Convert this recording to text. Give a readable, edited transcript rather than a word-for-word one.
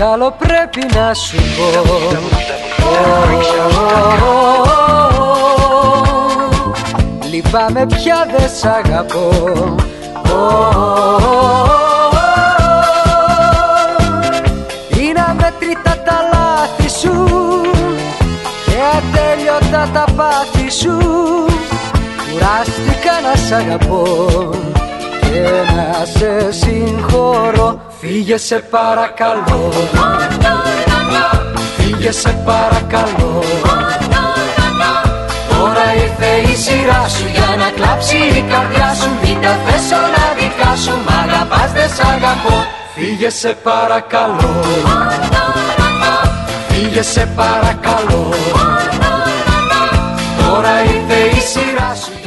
άλλο πρέπει να σου πω. Λυπάμαι πια δεν σ' αγαπώ. Είναι αμέτρητα τα λάθη σου και ατέλειωτα τα πάθη σου. Κουράστηκα να σ' αγαπώ και να σε συγχωρώ. Φύγε σε παρακαλώ, φύγε σε παρακαλώ. Τώρα ήρθε η σειρά σου για να κλάψει η καρδιά σου. Μην τα θες όλα δικά σου, μ' αγαπάς δεν σ' αγαπώ. Φύγε σε παρακαλώ, φύγε σε παρακαλώ. Τώρα ήρθε η σειρά σου.